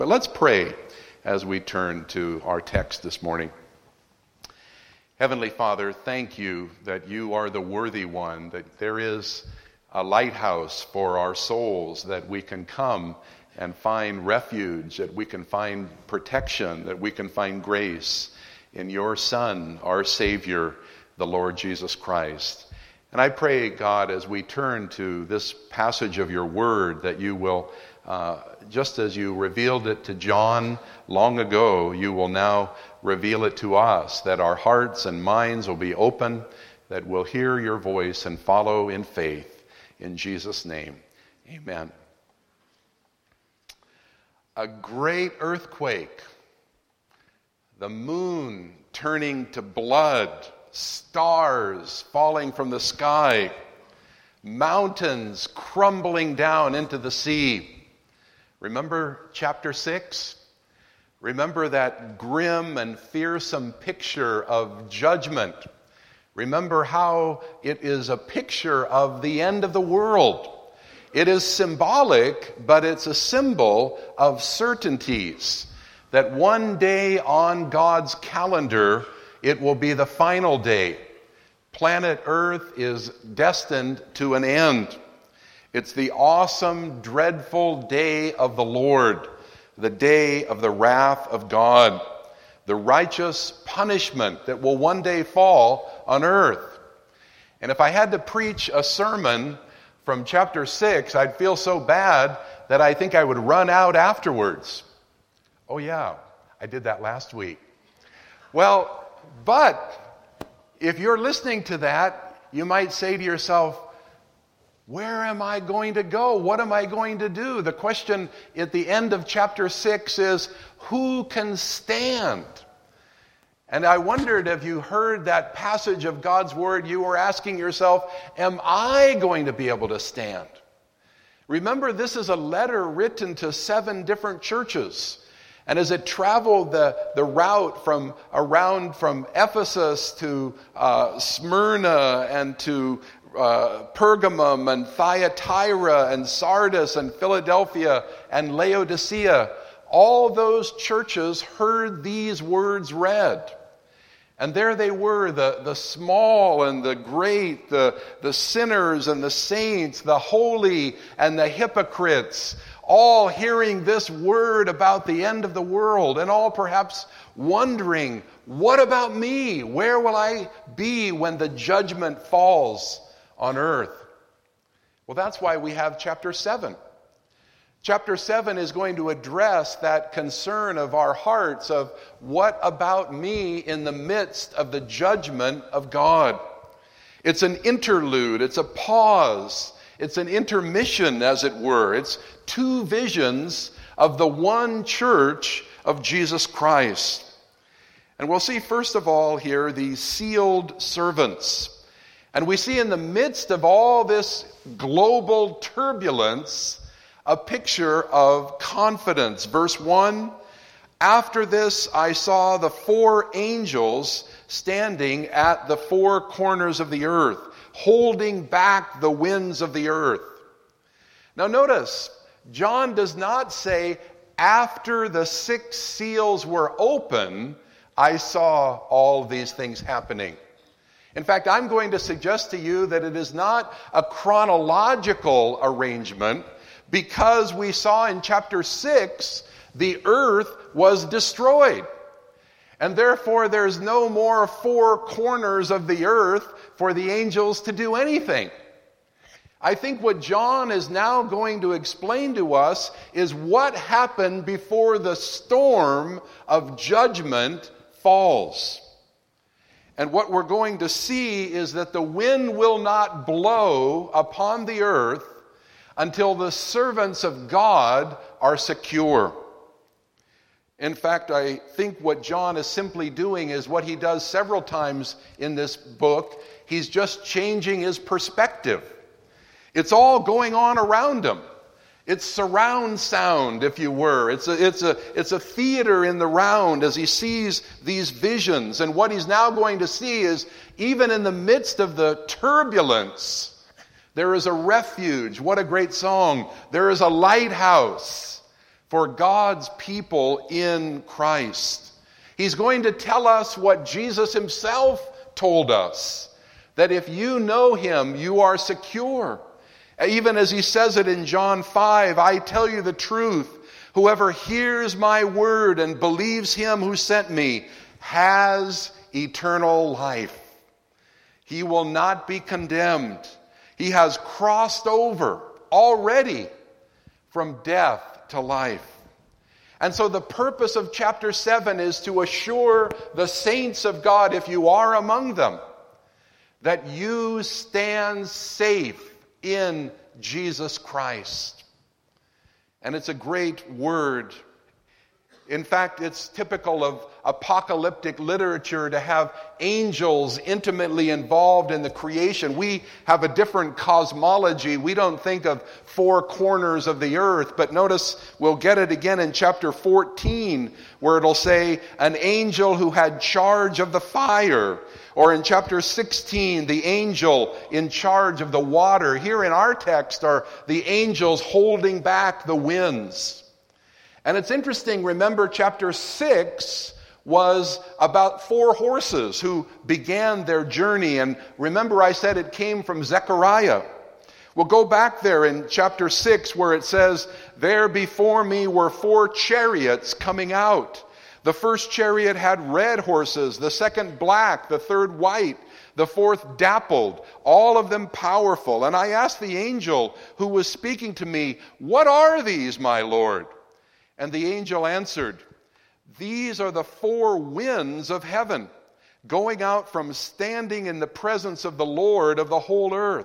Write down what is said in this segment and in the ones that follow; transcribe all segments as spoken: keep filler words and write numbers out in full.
But let's pray as we turn to our text this morning. Heavenly Father, thank you that you are the worthy one, that there is a lighthouse for our souls, that we can come and find refuge, that we can find protection, that we can find grace in your Son, our Savior, the Lord Jesus Christ. And I pray, God, as we turn to this passage of your word, that you will, uh, just as you revealed it to John long ago, you will now reveal it to us, that our hearts and minds will be open, that we'll hear your voice and follow in faith. In Jesus' name, amen. A great earthquake, the moon turning to blood, stars falling from the sky, mountains crumbling down into the sea. Remember chapter six? Remember that grim and fearsome picture of judgment. Remember how it is a picture of the end of the world. It is symbolic, but it's a symbol of certainties. That one day on God's calendar, it will be the final day. Planet Earth is destined to an end. It's the awesome, dreadful day of the Lord, the day of the wrath of God, the righteous punishment that will one day fall on earth. And if I had to preach a sermon from chapter six, I'd feel so bad that I think I would run out afterwards. Oh yeah, I did that last week. Well, but if you're listening to that, you might say to yourself, where am I going to go? What am I going to do? The question at the end of chapter six is, who can stand? And I wondered if you heard that passage of God's word, you were asking yourself, am I going to be able to stand? Remember, this is a letter written to seven different churches. And as it traveled the, the route from around from Ephesus to uh, Smyrna and to uh, Pergamum and Thyatira and Sardis and Philadelphia and Laodicea, all those churches heard these words read. And there they were, the, the small and the great, the, the sinners and the saints, the holy and the hypocrites, all hearing this word about the end of the world, and all perhaps wondering, what about me? Where will I be when the judgment falls on earth? Well, that's why we have chapter seven. Chapter seven is going to address that concern of our hearts of what about me in the midst of the judgment of God. It's an interlude, it's a pause, it's an intermission, as it were. It's two visions of the one church of Jesus Christ. And we'll see first of all here the sealed servants. And we see in the midst of all this global turbulence a picture of confidence. Verse one, after this I saw the four angels standing at the four corners of the earth, holding back the winds of the earth. Now notice, John does not say, after the six seals were open, I saw all these things happening. In fact, I'm going to suggest to you that it is not a chronological arrangement, because we saw in chapter six, the earth was destroyed. And therefore, there's no more four corners of the earth for the angels to do anything. I think what John is now going to explain to us is what happened before the storm of judgment falls. And what we're going to see is that the wind will not blow upon the earth until the servants of God are secure. In fact, I think what John is simply doing is what he does several times in this book. He's just changing his perspective. It's all going on around him. It's surround sound, if you were. It's a, it's a, it's a theater in the round as he sees these visions. And what he's now going to see is, even in the midst of the turbulence, there is a refuge. What a great song. There is a lighthouse for God's people in Christ. He's going to tell us what Jesus himself told us, that if you know him, you are secure. Even as he says it in John five, I tell you the truth, whoever hears my word and believes him who sent me has eternal life. He will not be condemned. He has crossed over already from death to life. And so the purpose of chapter seven is to assure the saints of God, if you are among them, that you stand safe in Jesus Christ. And it's a great word. In fact, it's typical of apocalyptic literature to have angels intimately involved in the creation. We have a different cosmology. We don't think of four corners of the earth, but notice we'll get it again in chapter fourteen, where it'll say an angel who had charge of the fire. Or in chapter sixteen, the angel in charge of the water. Here in our text are the angels holding back the winds. And it's interesting, remember chapter six was about four horses who began their journey. And remember I said it came from Zechariah. We'll go back there in chapter six where it says, there before me were four chariots coming out. The first chariot had red horses, the second black, the third white, the fourth dappled, all of them powerful. And I asked the angel who was speaking to me, what are these, my Lord? And the angel answered, these are the four winds of heaven, going out from standing in the presence of the Lord of the whole earth.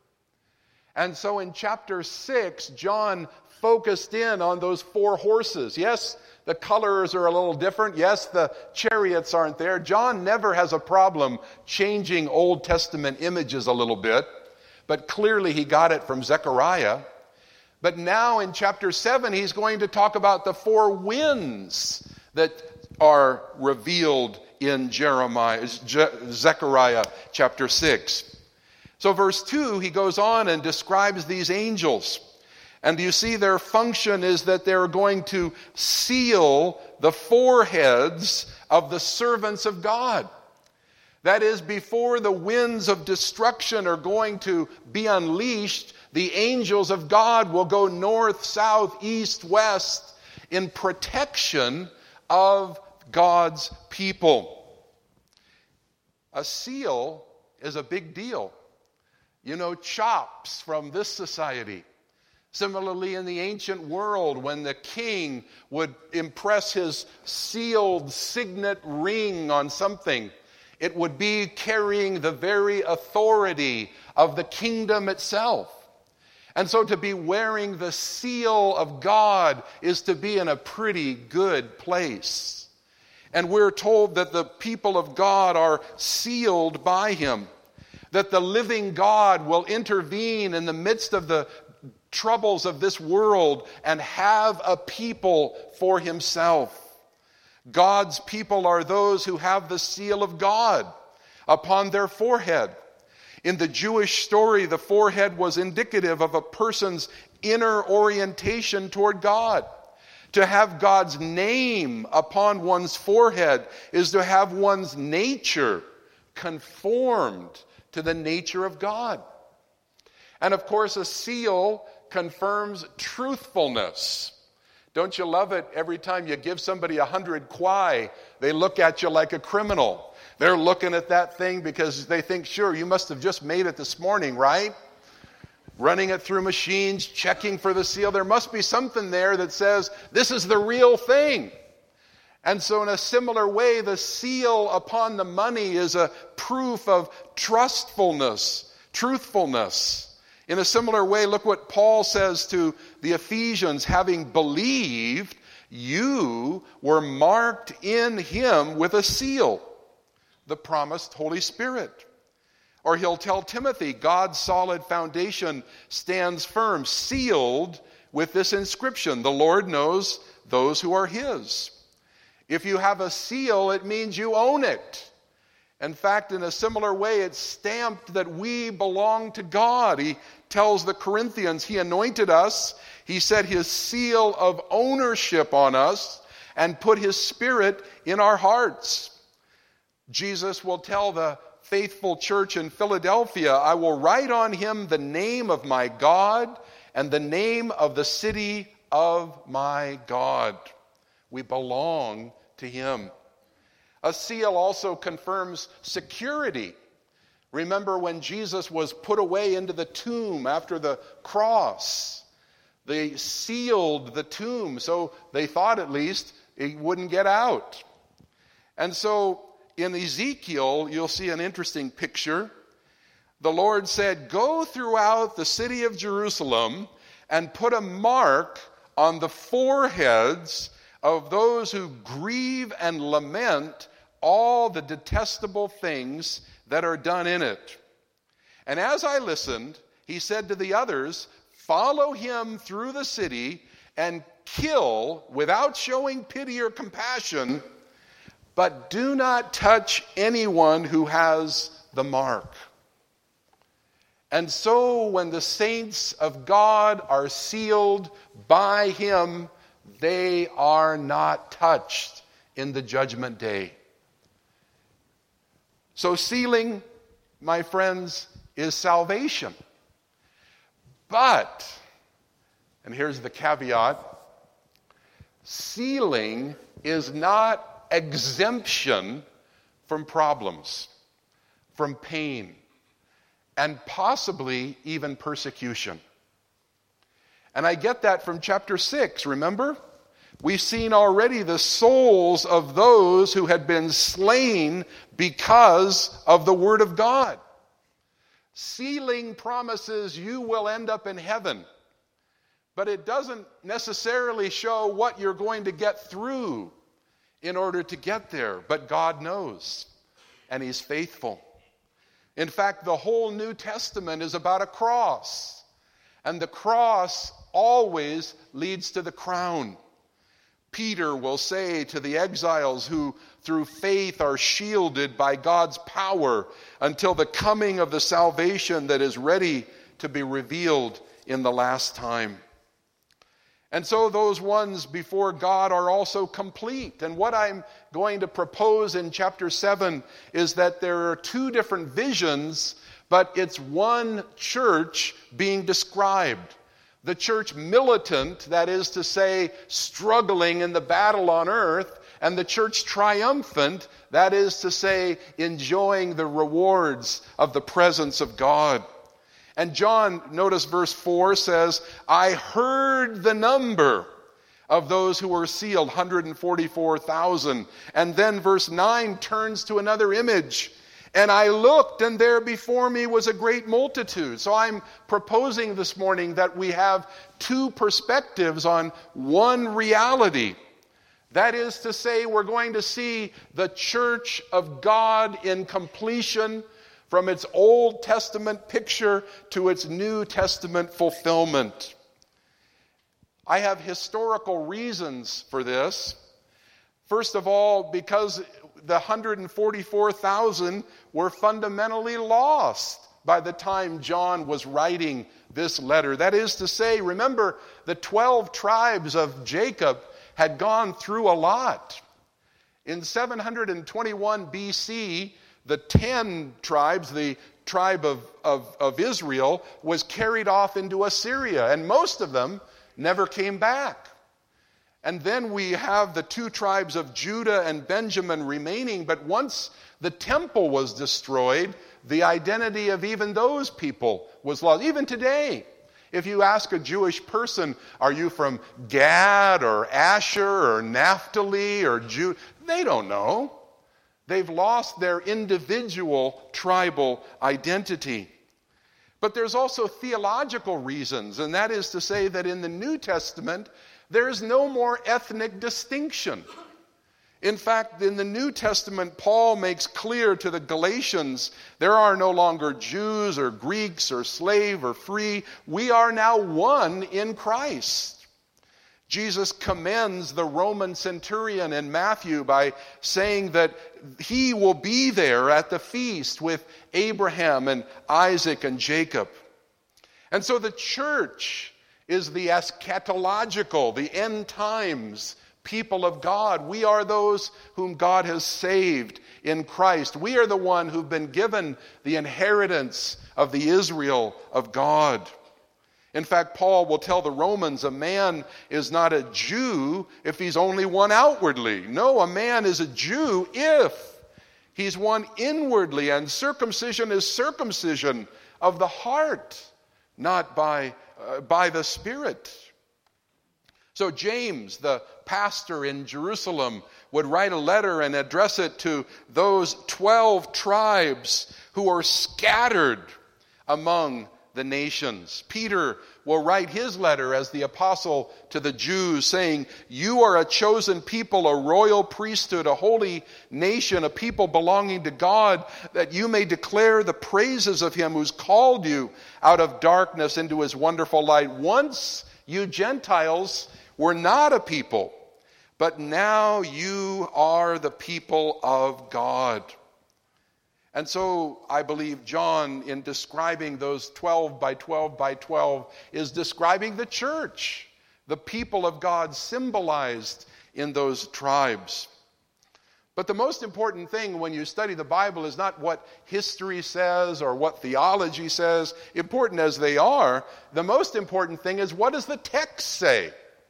And so in chapter six, John focused in on those four horses. Yes, the colors are a little different. Yes, the chariots aren't there. John never has a problem changing Old Testament images a little bit, but clearly he got it from Zechariah. But now in chapter seven, he's going to talk about the four winds that are revealed in Jeremiah, Zechariah chapter six. So verse two, he goes on and describes these angels. And you see their function is that they're going to seal the foreheads of the servants of God. That is, before the winds of destruction are going to be unleashed, the angels of God will go north, south, east, west in protection of God's people. A seal is a big deal. You know, chops from this society. Similarly, in the ancient world, when the king would impress his sealed signet ring on something, it would be carrying the very authority of the kingdom itself. And so to be wearing the seal of God is to be in a pretty good place. And we're told that the people of God are sealed by him, that the living God will intervene in the midst of the troubles of this world and have a people for himself. God's people are those who have the seal of God upon their forehead. In the Jewish story, the forehead was indicative of a person's inner orientation toward God. To have God's name upon one's forehead is to have one's nature conformed to the nature of God. And of course, a seal confirms truthfulness. Don't you love it? Every time you give somebody a hundred kwai, they look at you like a criminal. They're looking at that thing because they think, sure, you must have just made it this morning, right? Running it through machines, checking for the seal. There must be something there that says, this is the real thing. And so in a similar way, the seal upon the money is a proof of trustfulness, truthfulness. In a similar way, look what Paul says to the Ephesians, having believed, you were marked in him with a seal, the promised Holy Spirit. Or he'll tell Timothy, God's solid foundation stands firm, sealed with this inscription, the Lord knows those who are his. If you have a seal, it means you own it. In fact, in a similar way, it's stamped that we belong to God. He tells the Corinthians, he anointed us, he set his seal of ownership on us, and put his Spirit in our hearts. Jesus will tell the faithful church in Philadelphia, I will write on him the name of my God and the name of the city of my God. We belong to him. A seal also confirms security. Remember when Jesus was put away into the tomb after the cross, they sealed the tomb, so they thought at least it wouldn't get out. And so in Ezekiel, you'll see an interesting picture. The Lord said, go throughout the city of Jerusalem and put a mark on the foreheads of those who grieve and lament all the detestable things that are done in it. And as I listened, he said to the others, follow him through the city and kill without showing pity or compassion, but do not touch anyone who has the mark. And so when the saints of God are sealed by him, they are not touched in the judgment day. So sealing, my friends, is salvation. But, and here's the caveat, sealing is not exemption from problems, from pain, and possibly even persecution. And I get that from chapter six, remember? We've seen already the souls of those who had been slain because of the word of God. Sealing promises you will end up in heaven, but it doesn't necessarily show what you're going to get through in order to get there. But God knows, and he's faithful. In fact, the whole New Testament is about a cross, and the cross always leads to the crown. Peter will say to the exiles who through faith are shielded by God's power until the coming of the salvation that is ready to be revealed in the last time. And so those ones before God are also complete. And what I'm going to propose in chapter seven is that there are two different visions, but it's one church being described. The church militant, that is to say, struggling in the battle on earth, and the church triumphant, that is to say, enjoying the rewards of the presence of God. And John, notice verse four says, I heard the number of those who were sealed, one hundred forty-four thousand. And then verse nine turns to another image. And I looked, and there before me was a great multitude. So I'm proposing this morning that we have two perspectives on one reality. That is to say, we're going to see the church of God in completion from its Old Testament picture to its New Testament fulfillment. I have historical reasons for this. First of all, because the one hundred forty-four thousand were fundamentally lost by the time John was writing this letter. That is to say, remember, the twelve tribes of Jacob had gone through a lot. In seven hundred twenty-one B C, the ten tribes, the tribe of, of, of Israel, was carried off into Assyria, and most of them never came back. And then we have the two tribes of Judah and Benjamin remaining, but once the temple was destroyed, the identity of even those people was lost. Even today, if you ask a Jewish person, are you from Gad or Asher or Naphtali or Judah? They don't know. They've lost their individual tribal identity. But there's also theological reasons, and that is to say that in the New Testament, there is no more ethnic distinction. In fact, in the New Testament, Paul makes clear to the Galatians, there are no longer Jews or Greeks or slave or free. We are now one in Christ. Jesus commends the Roman centurion in Matthew by saying that he will be there at the feast with Abraham and Isaac and Jacob. And so the church is the eschatological, the end times people of God. We are those whom God has saved in Christ. We are the one who've been given the inheritance of the Israel of God. In fact, Paul will tell the Romans a man is not a Jew if he's only one outwardly. No, a man is a Jew if he's one inwardly, and circumcision is circumcision of the heart, not by, uh, by the Spirit. So James, the pastor in Jerusalem, would write a letter and address it to those twelve tribes who are scattered among the nations. Peter will write his letter as the apostle to the Jews, saying, "You are a chosen people, a royal priesthood, a holy nation, a people belonging to God, that you may declare the praises of him who's called you out of darkness into his wonderful light. Once you Gentiles were not a people, but now you are the people of God." And so I believe John, in describing those twelve by twelve by twelve, is describing the church, the people of God symbolized in those tribes. But the most important thing when you study the Bible is not what history says or what theology says, important as they are. The most important thing is, what does the text say?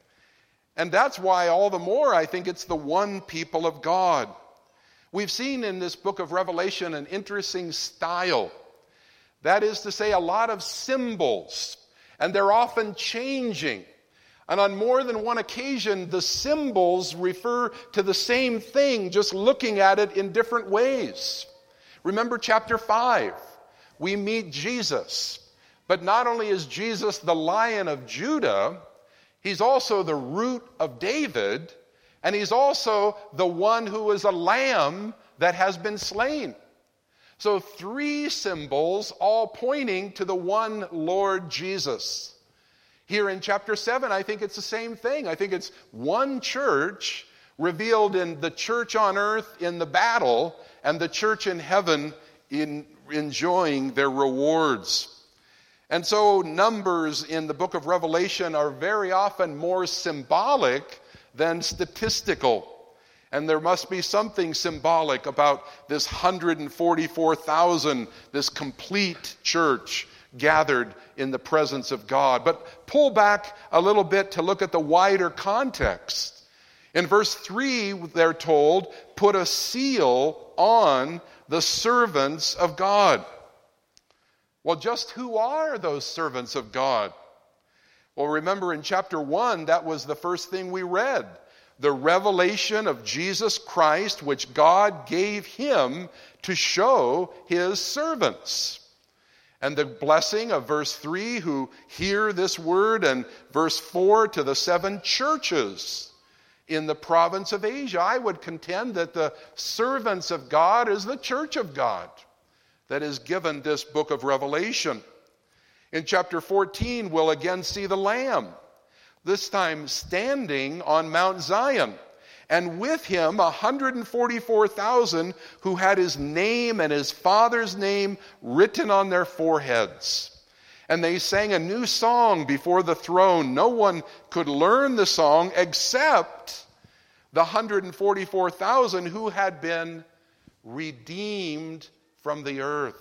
And that's why all the more I think it's the one people of God. We've seen in this book of Revelation an interesting style. That is to say, a lot of symbols, and they're often changing. And on more than one occasion, the symbols refer to the same thing, just looking at it in different ways. Remember chapter five. We meet Jesus. But not only is Jesus the Lion of Judah, he's also the root of David, and he's also the one who is a lamb that has been slain. So three symbols, all pointing to the one Lord Jesus. Here in chapter seven, I think it's the same thing. I think it's one church revealed in the church on earth in the battle, and the church in heaven in enjoying their rewards. And so numbers in the book of Revelation are very often more symbolic than statistical. And there must be something symbolic about this one hundred forty-four thousand, this complete church gathered in the presence of God. But pull back a little bit to look at the wider context. In verse three, they're told, "Put a seal on the servants of God." Well, just who are those servants of God? Well, remember in chapter one, that was the first thing we read. The revelation of Jesus Christ, which God gave him to show his servants. And the blessing of verse three, who hear this word, and verse four, to the seven churches in the province of Asia. I would contend that the servants of God is the church of God that is given this book of Revelation. In chapter fourteen, we'll again see the Lamb, this time standing on Mount Zion, and with him one hundred forty-four thousand who had his name and his father's name written on their foreheads. And they sang a new song before the throne. No one could learn the song except the one hundred forty-four thousand who had been redeemed from the earth.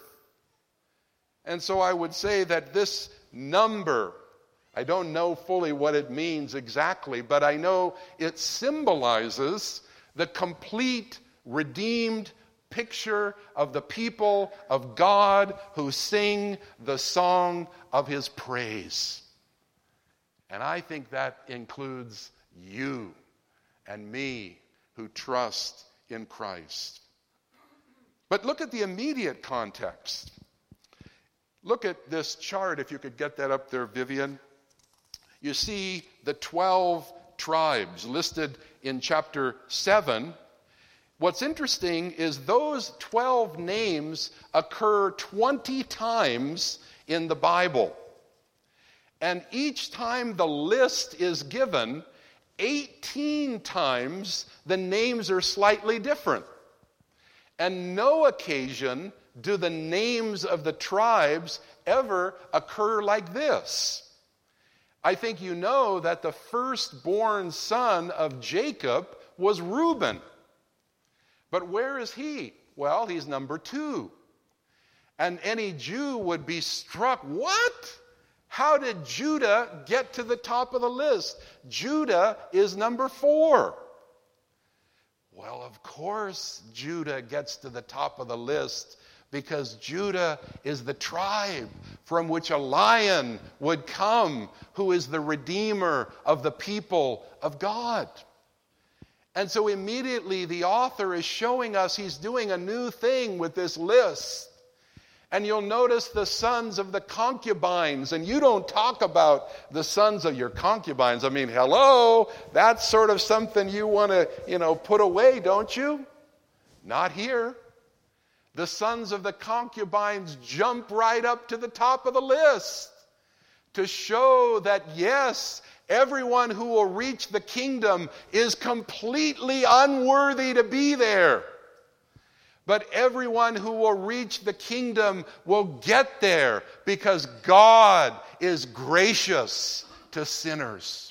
And so I would say that this number, I don't know fully what it means exactly, but I know it symbolizes the complete redeemed picture of the people of God who sing the song of his praise. And I think that includes you and me who trust in Christ. But look at the immediate context. Look at this chart, if you could get that up there, Vivian. You see the twelve tribes listed in chapter seven. What's interesting is those twelve names occur twenty times in the Bible. And each time the list is given, eighteen times the names are slightly different. And no occasion do the names of the tribes ever occur like this. I think you know that the firstborn son of Jacob was Reuben. But where is he? Well, he's number two. And any Jew would be struck, what? How did Judah get to the top of the list? Judah is number four. Well, of course, Judah gets to the top of the list because Judah is the tribe from which a lion would come, who is the redeemer of the people of God. And so immediately the author is showing us he's doing a new thing with this list. And you'll notice the sons of the concubines. And you don't talk about the sons of your concubines. I mean, hello, that's sort of something you want to, you know, put away, don't you? Not here. The sons of the concubines jump right up to the top of the list to show that, yes, everyone who will reach the kingdom is completely unworthy to be there. But everyone who will reach the kingdom will get there because God is gracious to sinners.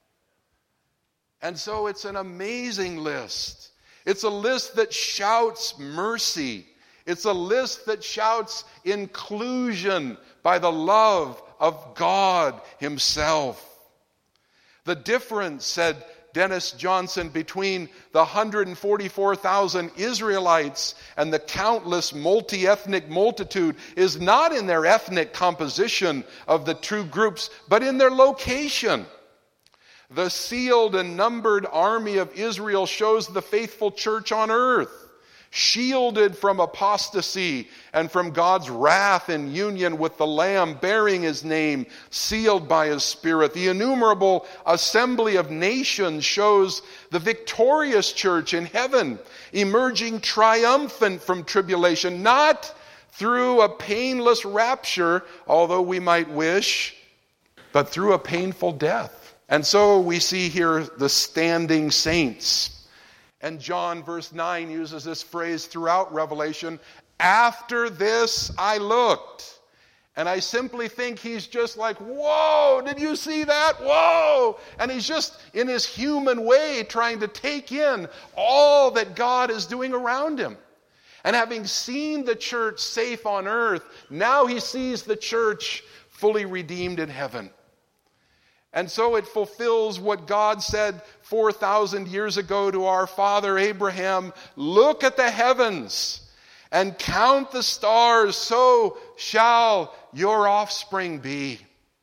And so it's an amazing list. It's a list that shouts mercy. It's a list that shouts inclusion by the love of God Himself. The difference, said Dennis Johnson, between the one hundred forty-four thousand Israelites and the countless multi-ethnic multitude is not in their ethnic composition of the two groups, but in their location. The sealed and numbered army of Israel shows the faithful church on earth, shielded from apostasy and from God's wrath in union with the Lamb, bearing His name, sealed by His Spirit. The innumerable assembly of nations shows the victorious church in heaven, emerging triumphant from tribulation, not through a painless rapture, although we might wish, but through a painful death. And so we see here the standing saints. And John, verse nine, uses this phrase throughout Revelation, after this I looked. And I simply think he's just like, whoa, did you see that? Whoa! And he's just, in his human way, trying to take in all that God is doing around him. And having seen the church safe on earth, now he sees the church fully redeemed in heaven. And so it fulfills what God said four thousand years ago to our father Abraham, look at the heavens and count the stars, so shall your offspring be.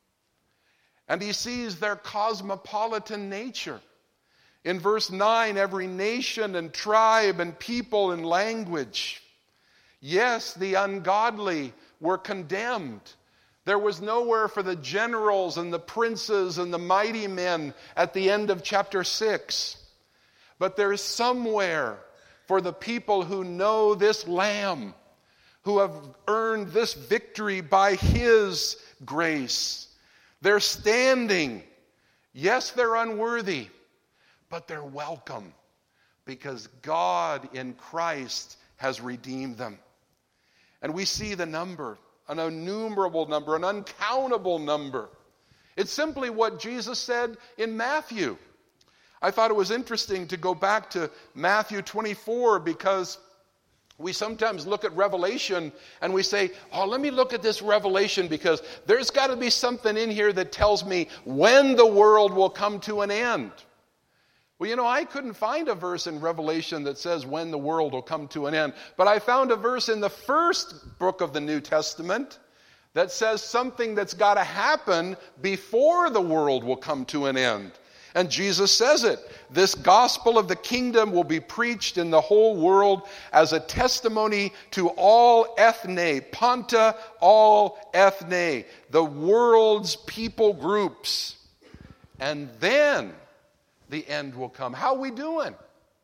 And he sees their cosmopolitan nature. In verse nine, every nation and tribe and people and language. Yes, the ungodly were condemned. There was nowhere for the generals and the princes and the mighty men at the end of chapter six. But there is somewhere for the people who know this Lamb, who have earned this victory by His grace. They're standing. Yes, they're unworthy, but they're welcome because God in Christ has redeemed them. And we see the number. An innumerable number, an uncountable number. It's simply what Jesus said in Matthew. I thought it was interesting to go back to Matthew twenty-four because we sometimes look at Revelation and we say, oh, let me look at this Revelation because there's got to be something in here that tells me when the world will come to an end. Well, you know, I couldn't find a verse in Revelation that says when the world will come to an end. But I found a verse in the first book of the New Testament that says something that's got to happen before the world will come to an end. And Jesus says it. This gospel of the kingdom will be preached in the whole world as a testimony to all ethne, panta, all ethne, the world's people groups. And then the end will come. How are we doing?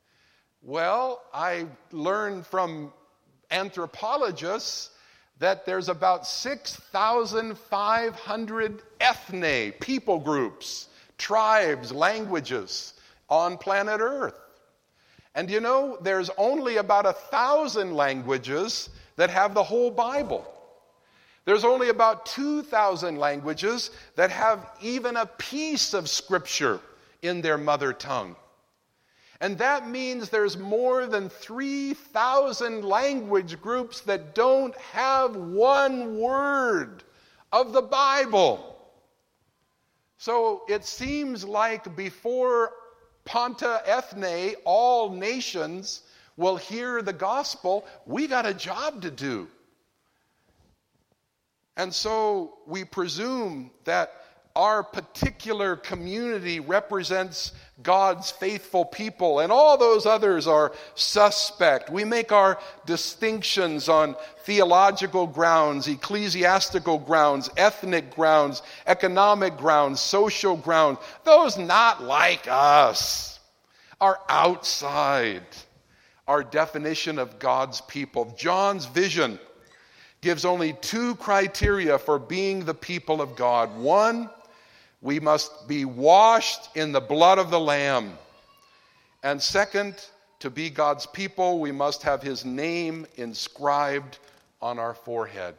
Well, I learned from anthropologists that there's about six thousand five hundred ethne, people groups, tribes, languages on planet Earth. And you know, there's only about a thousand languages that have the whole Bible. There's only about two thousand languages that have even a piece of Scripture in their mother tongue. And that means there's more than three thousand language groups that don't have one word of the Bible. So it seems like before Panta Ethne, all nations will hear the gospel, we got a job to do. And so we presume that our particular community represents God's faithful people, and all those others are suspect. We make our distinctions on theological grounds, ecclesiastical grounds, ethnic grounds, economic grounds, social grounds. Those not like us are outside our definition of God's people. John's vision gives only two criteria for being the people of God. One, we must be washed in the blood of the Lamb. And second, to be God's people, we must have His name inscribed on our forehead.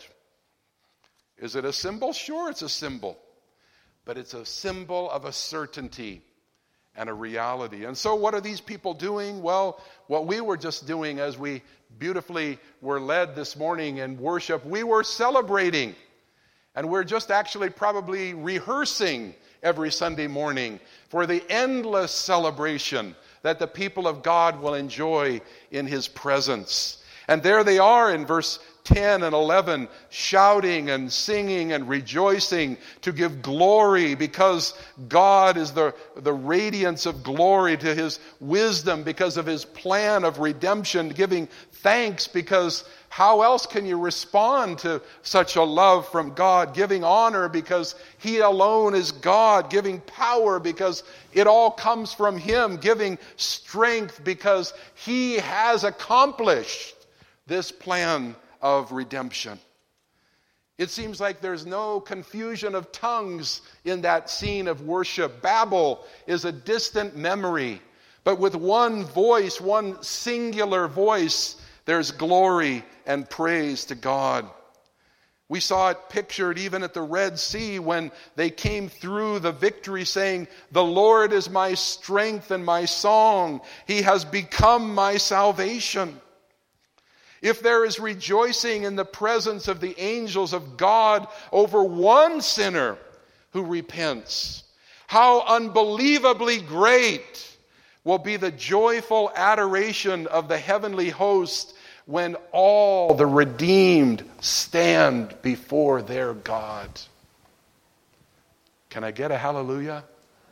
Is it a symbol? Sure, it's a symbol. But it's a symbol of a certainty and a reality. And so what are these people doing? Well, what we were just doing as we beautifully were led this morning in worship, we were celebrating. And we're just actually probably rehearsing every Sunday morning for the endless celebration that the people of God will enjoy in His presence. And there they are in verse ten and eleven, shouting and singing and rejoicing to give glory, because God is the, the radiance of glory to His wisdom, because of His plan of redemption, giving thanks because how else can you respond to such a love from God? Giving honor because He alone is God. Giving power because it all comes from Him. Giving strength because He has accomplished this plan of redemption. It seems like there's no confusion of tongues in that scene of worship. Babel is a distant memory, but with one voice, one singular voice, there's glory and praise to God. We saw it pictured even at the Red Sea when they came through the victory saying, "The Lord is my strength and my song. He has become my salvation." If there is rejoicing in the presence of the angels of God over one sinner who repents, how unbelievably great will be the joyful adoration of the heavenly host when all the redeemed stand before their God. Can I get a hallelujah?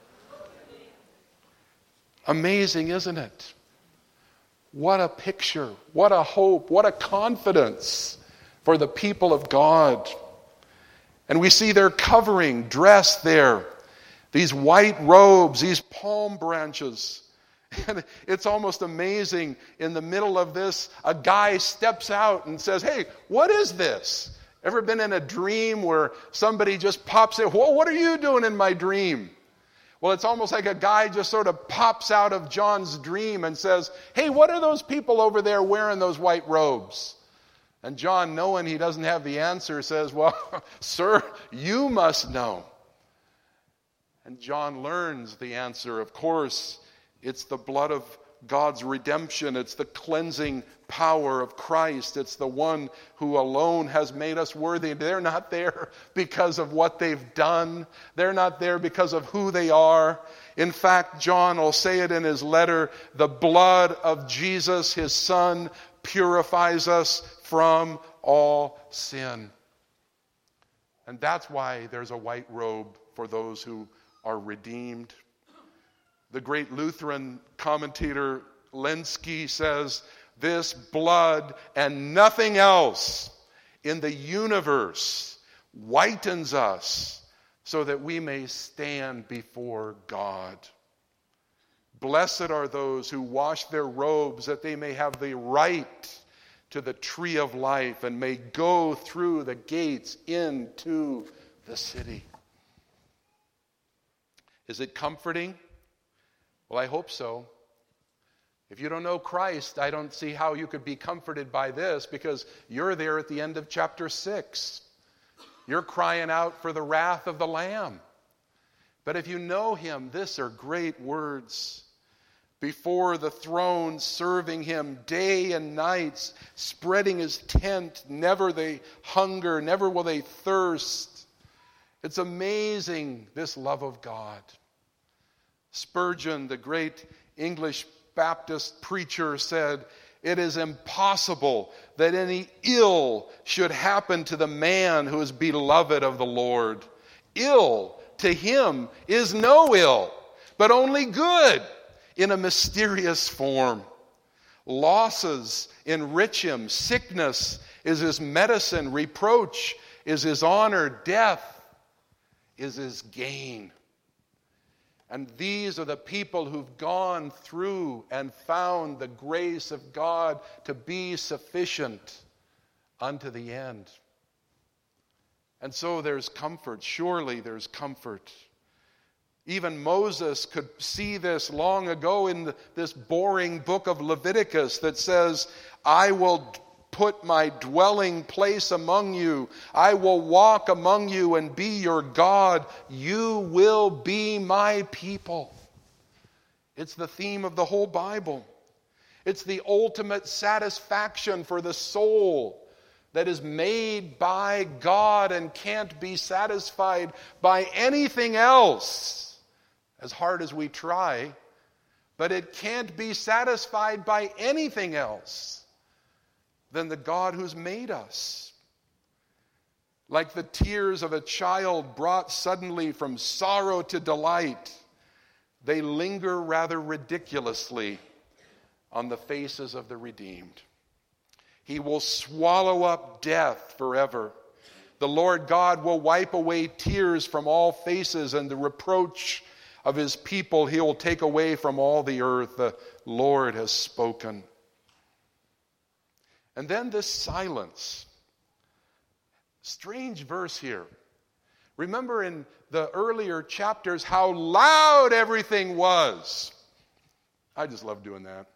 Amazing, isn't it? What a picture, what a hope, what a confidence for the people of God. And we see their covering, dressed there, these white robes, these palm branches. And it's almost amazing, in the middle of this, a guy steps out and says, "Hey, what is this?" Ever been in a dream where somebody just pops in? "Whoa, what are you doing in my dream?" Well, it's almost like a guy just sort of pops out of John's dream and says, "Hey, what are those people over there wearing those white robes?" And John, knowing he doesn't have the answer, says, "Well, sir, you must know." And John learns the answer. Of course, it's the blood of God's redemption. It's the cleansing power of Christ. It's the one who alone has made us worthy. They're not there because of what they've done. They're not there because of who they are. In fact, John will say it in his letter, the blood of Jesus, His Son, purifies us from all sin. And that's why there's a white robe for those who are redeemed. The great Lutheran commentator Lenski says, "This blood and nothing else in the universe whitens us so that we may stand before God. Blessed are those who wash their robes that they may have the right to the tree of life and may go through the gates into the city." Is it comforting? Well, I hope so. If you don't know Christ, I don't see how you could be comforted by this, because you're there at the end of chapter six. You're crying out for the wrath of the Lamb. But if you know him, these are great words. Before the throne, serving him day and night, spreading his tent, never they hunger, never will they thirst. It's amazing, this love of God. Spurgeon, the great English Baptist preacher, said, "It is impossible that any ill should happen to the man who is beloved of the Lord. Ill to him is no ill, but only good in a mysterious form. Losses enrich him. Sickness is his medicine. Reproach is his honor. Death is his gain." And these are the people who've gone through and found the grace of God to be sufficient unto the end. And so there's comfort. Surely there's comfort. Even Moses could see this long ago in the, this boring book of Leviticus that says, "I will put my dwelling place among you. I will walk among you and be your God. You will be my people." It's the theme of the whole Bible. It's the ultimate satisfaction for the soul that is made by God and can't be satisfied by anything else, as hard as we try. But it can't be satisfied by anything else than the God who's made us. Like the tears of a child brought suddenly from sorrow to delight, they linger rather ridiculously on the faces of the redeemed. He will swallow up death forever. The Lord God will wipe away tears from all faces, and the reproach of his people he will take away from all the earth. The Lord has spoken. And then this silence. Strange verse here. Remember in the earlier chapters how loud everything was. I just love doing that.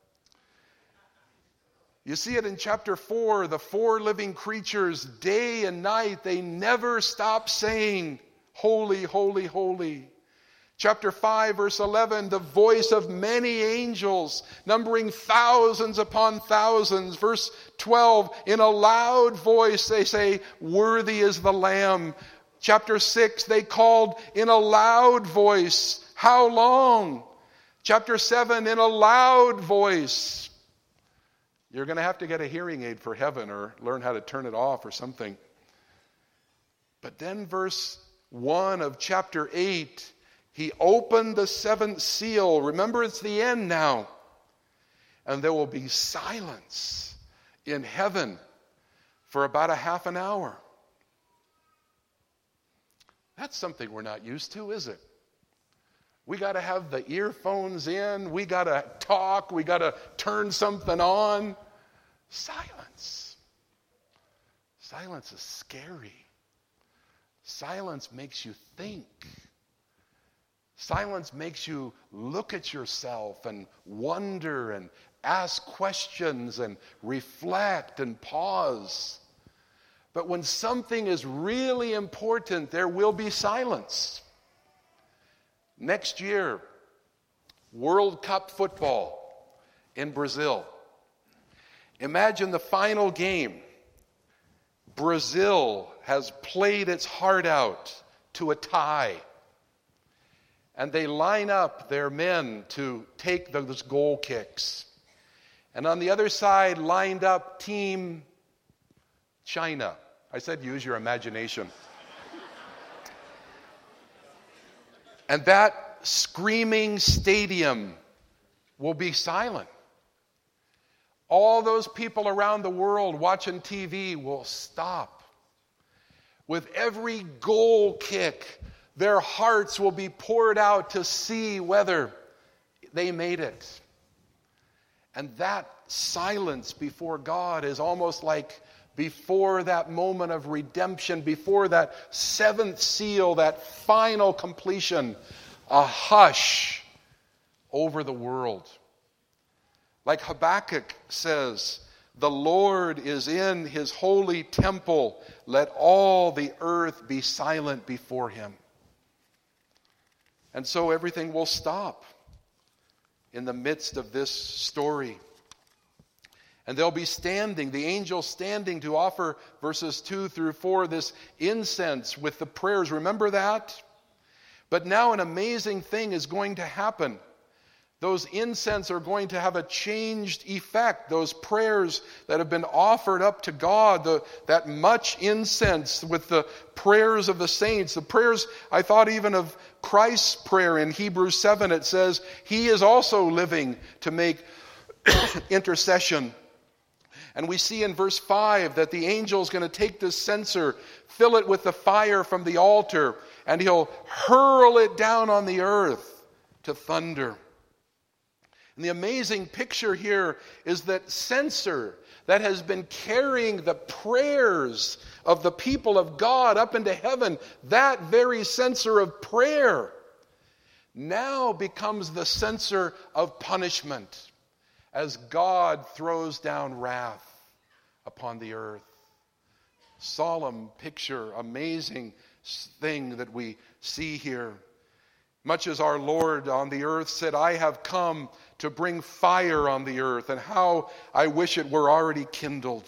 You see it in chapter four, the four living creatures, day and night, they never stop saying, "Holy, holy, holy." Chapter five, verse eleven, the voice of many angels, numbering thousands upon thousands. Verse twelve, in a loud voice they say, "Worthy is the Lamb." Chapter six, they called in a loud voice, "How long?" Chapter seven, in a loud voice. You're going to have to get a hearing aid for heaven or learn how to turn it off or something. But then verse one of chapter eight, he opened the seventh seal. Remember, it's the end now. And there will be silence in heaven for about a half an hour. That's something we're not used to, is it? We got to have the earphones in. We got to talk. We got to turn something on. Silence. Silence is scary. Silence makes you think. Silence makes you look at yourself and wonder and ask questions and reflect and pause. But when something is really important, there will be silence. Next year, World Cup football in Brazil. Imagine the final game. Brazil has played its heart out to a tie. And they line up their men to take those goal kicks. And on the other side, lined up Team China. I said use your imagination. And that screaming stadium will be silent. All those people around the world watching T V will stop. With every goal kick, their hearts will be poured out to see whether they made it. And that silence before God is almost like before that moment of redemption, before that seventh seal, that final completion a hush over the world. Like Habakkuk says, the Lord is in his holy temple. Let all the earth be silent before him. And so everything will stop in the midst of this story. And they'll be standing, the angels standing to offer, verses two through four, this incense with the prayers. Remember that? But now an amazing thing is going to happen. Those incense are going to have a changed effect. Those prayers that have been offered up to God, the, that much incense with the prayers of the saints, the prayers, I thought even of Christ's prayer in Hebrews seven. It says, he is also living to make intercession. And we see in verse five that the angel is going to take this censer, fill it with the fire from the altar, and he'll hurl it down on the earth to thunder. And the amazing picture here is that censer that has been carrying the prayers of the people of God up into heaven, that very censer of prayer, now becomes the censer of punishment as God throws down wrath upon the earth. Solemn picture, amazing thing that we see here. Much as our Lord on the earth said, I have come to bring fire on the earth, and how I wish it were already kindled.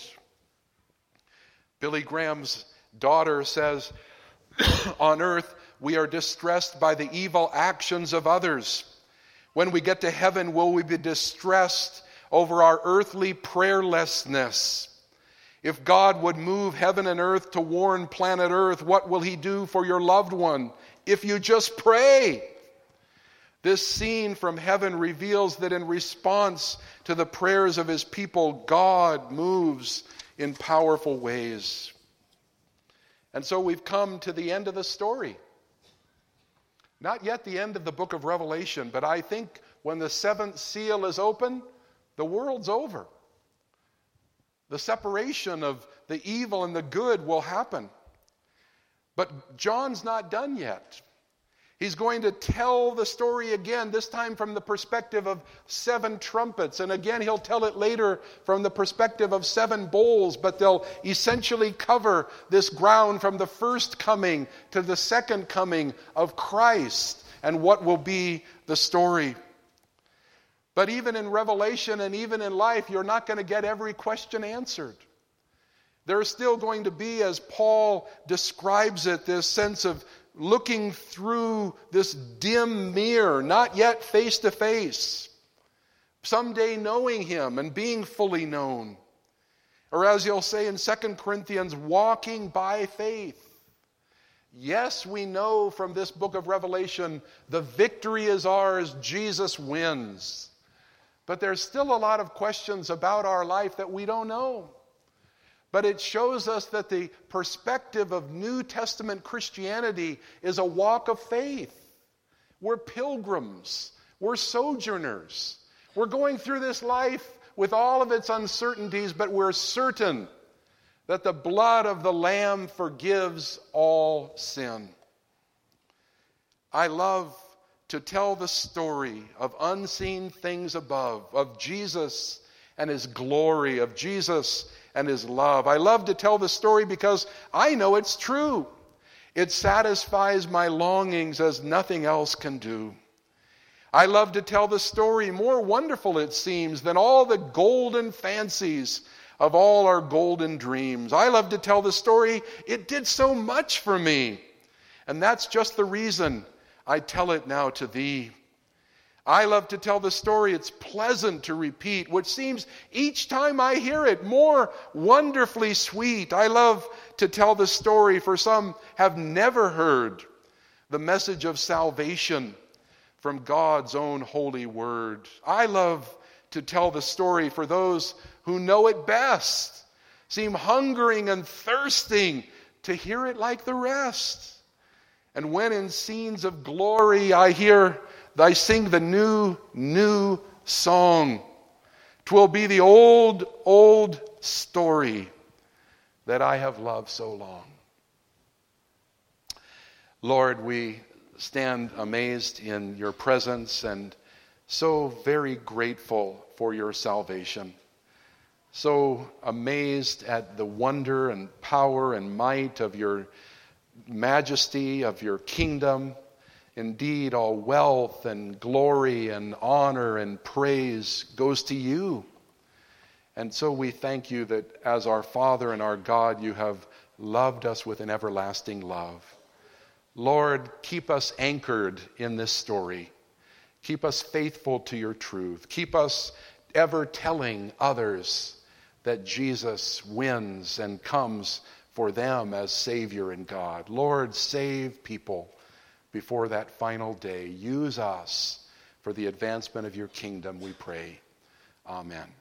Billy Graham's daughter says, on earth we are distressed by the evil actions of others. When we get to heaven, will we be distressed over our earthly prayerlessness? If God would move heaven and earth to warn planet Earth, what will he do for your loved one if you just pray? This scene from heaven reveals that in response to the prayers of his people, God moves in powerful ways. And so we've come to the end of the story. Not yet the end of the book of Revelation, but I think when the seventh seal is open, the world's over. The separation of the evil and the good will happen. But John's not done yet. He's going to tell the story again, this time from the perspective of seven trumpets. And again, he'll tell it later from the perspective of seven bowls. But they'll essentially cover this ground from the first coming to the second coming of Christ and what will be the story. But even in Revelation and even in life, you're not going to get every question answered. There's still going to be, as Paul describes it, this sense of looking through this dim mirror, not yet face to face. Someday knowing him and being fully known. Or as he'll say in Second Corinthians, walking by faith. Yes, we know from this book of Revelation, the victory is ours, Jesus wins. But there's still a lot of questions about our life that we don't know. But it shows us that the perspective of New Testament Christianity is a walk of faith. We're pilgrims. We're sojourners. We're going through this life with all of its uncertainties, but we're certain that the blood of the Lamb forgives all sin. I love to tell the story of unseen things above, of Jesus and his glory, of Jesus and his love. I love to tell the story because I know it's true. It satisfies my longings as nothing else can do. I love to tell the story, more wonderful it seems than all the golden fancies of all our golden dreams. I love to tell the story, it did so much for me. And that's just the reason I tell it now to thee. I love to tell the story, it's pleasant to repeat, which seems each time I hear it more wonderfully sweet. I love to tell the story, for some have never heard the message of salvation from God's own holy word. I love to tell the story for those who know it best, seem hungering and thirsting to hear it like the rest. And when in scenes of glory I hear, I sing the new, new song, 'twill be the old, old story that I have loved so long. Lord, we stand amazed in your presence and so very grateful for your salvation. So amazed at the wonder and power and might of your majesty, of your kingdom. Indeed, all wealth and glory and honor and praise goes to you. And so we thank you that as our Father and our God, you have loved us with an everlasting love. Lord, keep us anchored in this story. Keep us faithful to your truth. Keep us ever telling others that Jesus wins and comes for them as Savior and God. Lord, save people before that final day. Use us for the advancement of your kingdom, we pray. Amen.